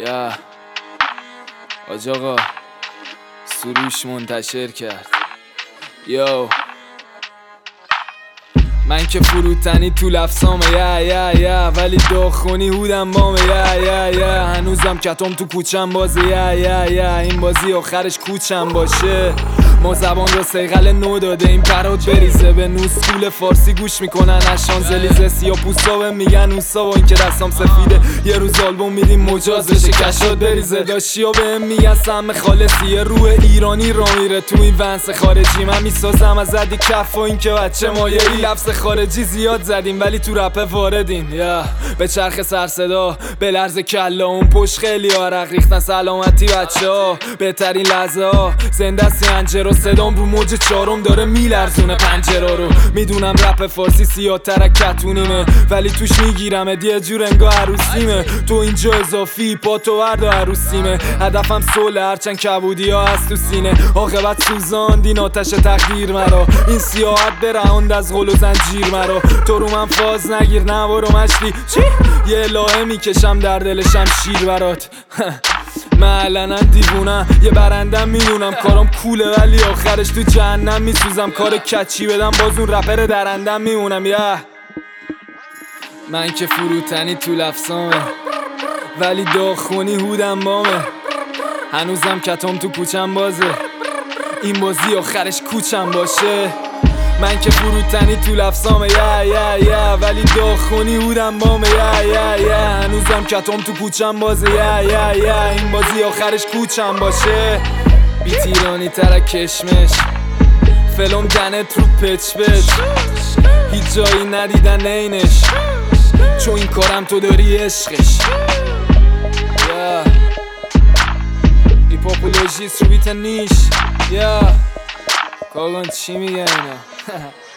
یا آج آقا سروش منتشر کرد. یو من که فروتنی تو لفظامه یا ولی داخونی هودم بامه یا هنوزم کتم تو کوچم بازه یا این بازی آخرش کوچم باشه. ما زبان رو سیغل نو داده این پرات بریزه به نوسکول فارسی گوش میکنن اشانزلیزه سیا پوستا به میگن اوسا و این که دستام سفیده یه روز آلبوم میدیم مجاز بشه کشات بریزه. داشتی ها به میگن سم خالصیه روح ایرانی را میره تو این ونس خارجی. من میسازم از زدی کف و این که بچه مایهی لفظ خارجی زیاد زدیم ولی تو رپ واردیم. یا به چرخ سرصدا به لرز کلا اون پشت خیلی عرق ریختن سلامتی بچه ها بهترین لحظه ها زنده سینجر و صدام رو موج چارم داره میلرزونه پنجره رو. میدونم رپ فارسی سیاتر کتونیمه ولی توش میگیرم یه جور انگاه عروسیمه. تو اینجا اضافی پا تو ورد و عروسیمه. هدفم صلح هرچند کبودی ها هست تو سینه. عاقبت سوزاندین آتش تقدیر مرا این سیاحت برهاند از غل و زنجیر مرا. تو رو من فاز نگیر نوارو مشتی چی؟ یه الهه میکشم در دلشم شیر برات. من علنا دیوونم یه برندم میدونم کارم کوله ولی آخرش تو جهنم میسوزم. کار کچی بدم باز اون رپر درندم میمونم. من که فروتنی تو لفظامه ولی داخونی هودم بامه. هنوزم کتم تو کوچم بازه این بازی آخرش کوچم باشه. من که فروتنی تو لفظامه یا ولی داخونی هودم بامه یا هنوزم کتم تو کوچم بازه یا این بازی آخرش کوچم باشه. بی تیرانی تر کشمش فلم دنت رو پچ هیچ جایی ندیدن اینش چون این کارم تو داری عشقش. هیپاپولوژی سویت نیش کاغان چی میگه اینا؟